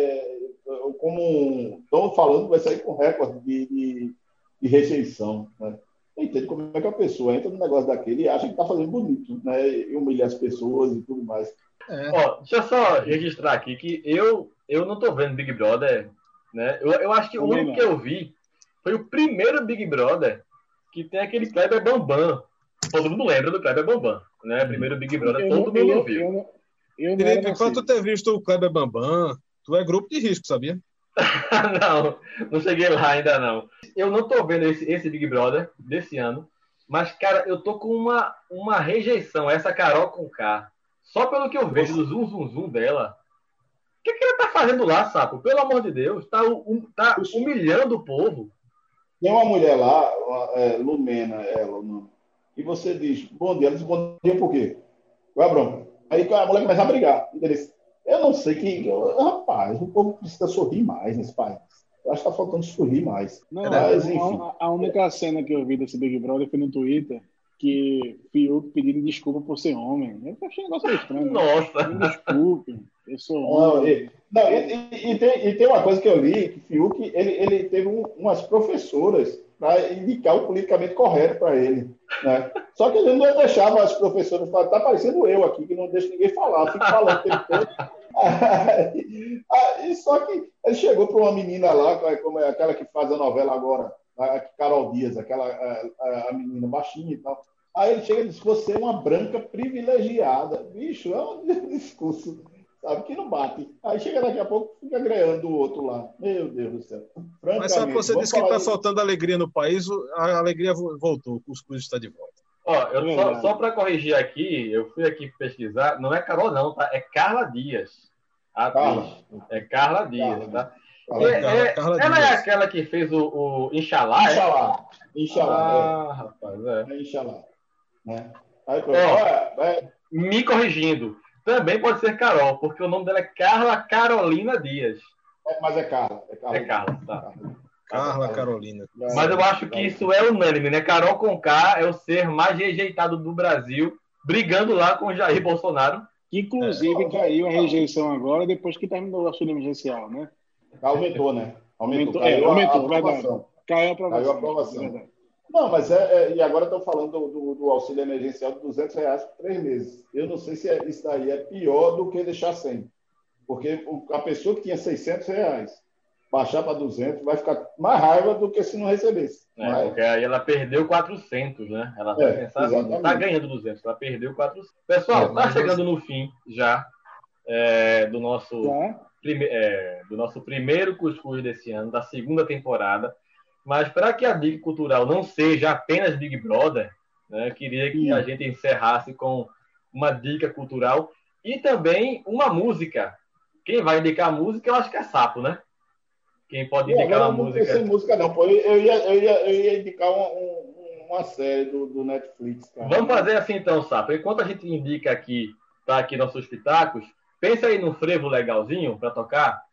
como estão falando, vai sair com recorde de rejeição. Né? Eu entendo como é que a pessoa entra no negócio daquele e acha que está fazendo bonito, né? E humilha as pessoas e tudo mais. Deixa eu só registrar aqui que eu não estou vendo Big Brother, né? Eu acho que o único que eu vi foi o primeiro Big Brother que tem aquele Kleber Bambam. Todo mundo lembra do Kleber Bambam, né? Primeiro Big Brother, todo mundo viu. Felipe, enquanto tu ter visto o Kleber Bambam, tu é grupo de risco, sabia? não cheguei lá ainda não. Eu não tô vendo esse Big Brother desse ano, mas, cara, eu tô com uma rejeição a essa Carol Conká. Só pelo que eu vejo do zum dela. O que ela tá fazendo lá, Sapo? Pelo amor de Deus, tá humilhando o povo. Tem uma mulher lá, Lumena, ela, não. E você diz, bom dia. Ela diz, bom dia por quê? Qual é a bronca? Aí a mulher começa a brigar. Entendeu? Eu não sei rapaz, o povo precisa sorrir mais nesse país. Eu acho que tá faltando sorrir mais. Não, mas, enfim. A única cena que eu vi desse Big Brother foi no Twitter, que Fiuk pedindo desculpa por ser homem. Eu achei um negócio estranho. Nossa! Me desculpe, eu sou homem. E tem uma coisa que eu li, que Fiuk, ele teve umas professoras para indicar o politicamente correto para ele. Né? Só que ele não deixava as professoras falar, tá parecendo eu aqui, que não deixa ninguém falar, fica falando o tempo todo. Só que ele chegou para uma menina lá, como é aquela que faz a novela agora, a Carol Dias, a menina baixinha e tal. Aí ele chega e diz, você é uma branca privilegiada. Bicho, é um discurso, sabe, que não bate. Aí chega daqui a pouco, fica greando o outro lá. Meu Deus do céu. Mas sabe, você disse que está faltando alegria no país, a alegria voltou, o cuscuz está de volta. Só para corrigir aqui, eu fui aqui pesquisar, não é Carol não, tá? É Carla Dias. É Carla Dias, tá? Ela é aquela que fez o Inxalá? Inxalá. Rapaz, Inxalá. Né? Me corrigindo, também pode ser Carol, porque o nome dela é Carla Carolina Dias. Mas é Carla. É Carla, tá. Carla Carolina. Mas eu acho que isso é unânime, né? Carol Conká é o ser mais rejeitado do Brasil, brigando lá com o Jair Bolsonaro. Que, inclusive, caiu a rejeição agora, depois que terminou o auxílio emergencial, né? Aumentou, né? Aumentou. Caiu a aprovação. Caiu a aprovação. Não, mas e agora estão falando do auxílio emergencial de R$200 por 3 meses. Eu não sei se isso daí é pior do que deixar 100. Porque a pessoa que tinha R$600, baixar para 200, vai ficar mais raiva do que se não recebesse. Porque aí ela perdeu 400, né? Ela vai pensar, não está ganhando 200, ela perdeu 400. Pessoal, está chegando no fim já do nosso primeiro cuscuz desse ano, da segunda temporada. Mas para que a dica cultural não seja apenas Big Brother, né, eu queria que a gente encerrasse com uma dica cultural e também uma música. Quem vai indicar a música, eu acho que é Sapo, né? Quem pode indicar a música? Não sei música, não. Eu ia indicar uma série do Netflix. Cara. Vamos fazer assim então, Sapo. Enquanto a gente indica aqui, tá aqui nossos pitacos, pensa aí num frevo legalzinho para tocar.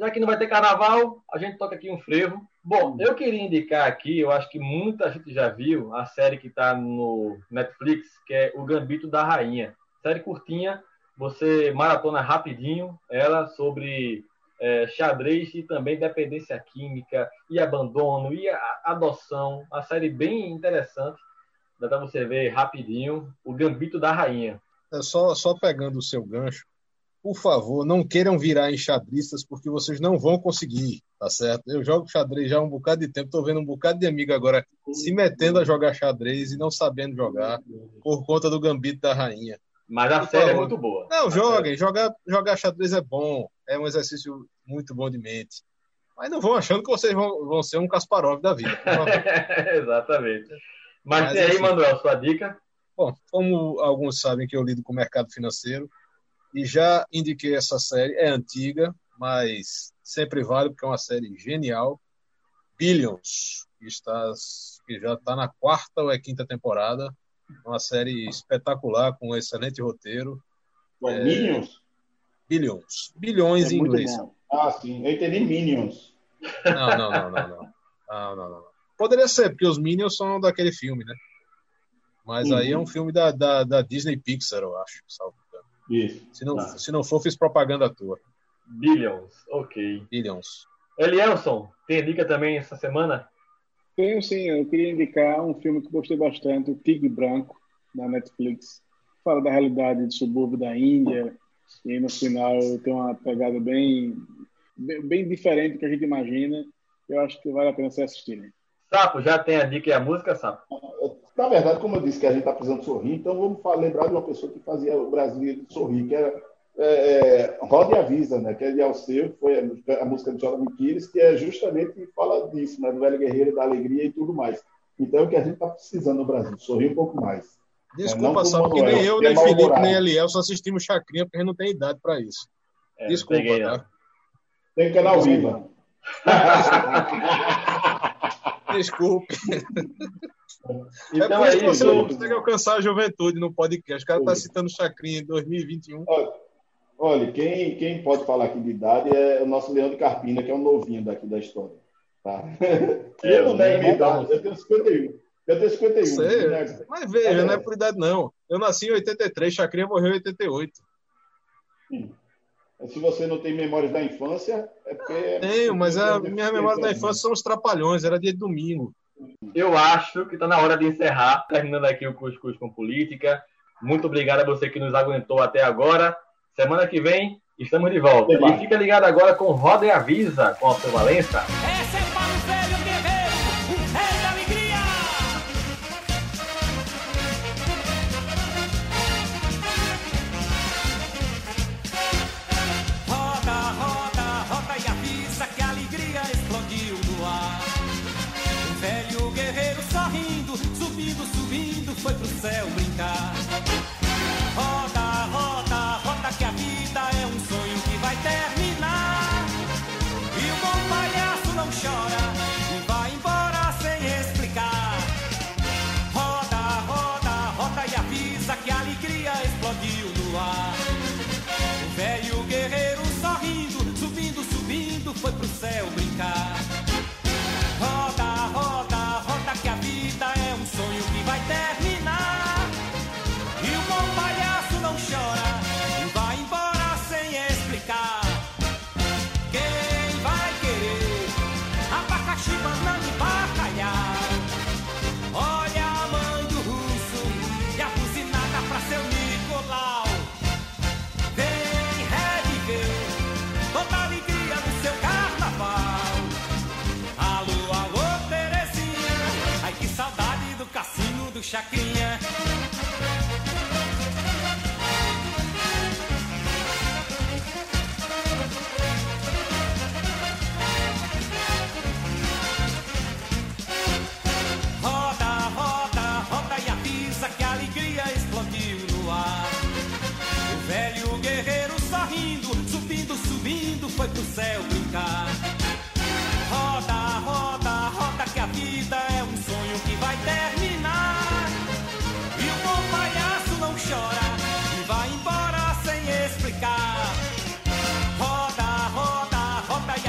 Já que não vai ter carnaval, a gente toca aqui um frevo. Bom, eu queria indicar aqui, eu acho que muita gente já viu a série que está no Netflix, que é O Gambito da Rainha. Série curtinha, você maratona rapidinho, ela sobre xadrez e também dependência química e abandono e adoção. Uma série bem interessante, dá para você ver rapidinho, O Gambito da Rainha. Só pegando o seu gancho, por favor, não queiram virar enxadristas, porque vocês não vão conseguir, tá certo? Eu jogo xadrez já há um bocado de tempo, estou vendo um bocado de amigo agora se metendo a jogar xadrez e não sabendo jogar por conta do Gambito da Rainha. Mas a série é muito boa. Não, joguem. Jogar xadrez é bom, é um exercício muito bom de mente. Mas não vão achando que vocês vão ser um Kasparov da vida. Exatamente. Mas tem aí, assim, Manuel, sua dica? Bom, como alguns sabem que eu lido com o mercado financeiro, e já indiquei essa série, é antiga, mas sempre vale, porque é uma série genial. Billions, que já está na 4ª ou 5ª temporada. Uma série espetacular, com um excelente roteiro. Minions? Billions. Bilhões em inglês. Bom. Ah, sim. Eu entendi Minions. Não. Poderia ser, porque os Minions são daquele filme, né? Mas aí é um filme da Disney Pixar, eu acho. Salvo. Isso. Se não for, fiz propaganda à toa. Billions, ok. Billions. Elielson, tem dica também essa semana? Tenho sim, eu queria indicar um filme que gostei bastante, o Tigre Branco, na Netflix. Fala da realidade do subúrbio da Índia e no final tem uma pegada bem diferente do que a gente imagina. Eu acho que vale a pena vocês assistirem. Sapo, já tem a dica e a música, Sapo? Na verdade, como eu disse que a gente está precisando sorrir, então vamos lembrar de uma pessoa que fazia o brasileiro sorrir, que era Roda e Avisa, né? Que é de Alceu, foi a música de Jordan Miquiles, que é justamente fala disso, né? Do velho guerreiro, da alegria e tudo mais. Então é o que a gente está precisando no Brasil, sorrir um pouco mais. Desculpa, Sapo, que nem eu, nem Felipe, nem Elielson assistimos Chacrinha, porque a gente não tem idade para isso. Desculpa, tá? Tem canal Viva. Desculpe. Então por isso que você não consegue alcançar a juventude no podcast. O cara está citando Chacrinha em 2021. Olha, quem pode falar aqui de idade é o nosso Leandro Carpina, que é um novinho daqui da história. Tá? Eu não tenho idade, eu tenho 51. Sei, mas veja, não é por idade, não. Eu nasci em 83, Chacrinha morreu em 88. Se você não tem memórias da infância, é porque... Tenho, mas a minha memória da infância são os Trapalhões, era dia de domingo. Eu acho que está na hora de encerrar, terminando aqui o Cuscuz com Política. Muito obrigado a você que nos aguentou até agora. Semana que vem, estamos de volta. E fica ligado agora com Roda e Avisa, com Alceu Valença. Essa é para o velho guerreiro, o rei da alegria. Roda, roda, roda e avisa que a alegria explodiu no ar. O velho guerreiro sorrindo, subindo, foi pro céu brincar. Roda, roda, roda que a vida é um sonho que vai terminar. E o bom palhaço não chora e vai embora sem explicar. Roda, roda, roda e avisa que a alegria explodiu no ar. O velho guerreiro sorrindo, subindo, foi pro céu brincar. Roda, roda, roda que a vida é um sonho que vai terminar. E o bom palhaço não chora e vai embora sem explicar. Quem vai querer abacaxi, banana e bacalhau? Olha a mãe do russo e a buzinada pra seu Nicolau. Vem reviver toda a alegria do seu carnaval. Alô, alô, Terezinha, ai que saudade do cassino do Chacrinha. Roda, roda, roda e avisa que a alegria explodiu no ar. O velho guerreiro sorrindo, subindo, foi pro céu brincar. Roda, roda, roda que a vida é um sonho que vai terminar. E o bom palhaço não chora e vai embora sem explicar. Roda, roda, roda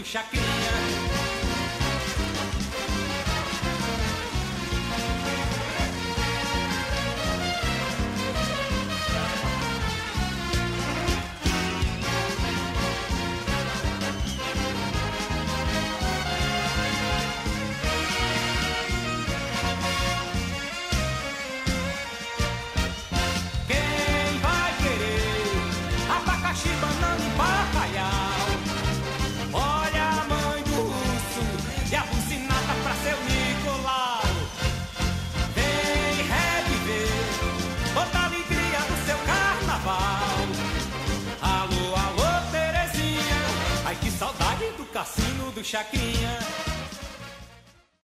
do Chacrinha. Cassino do Chacrinha.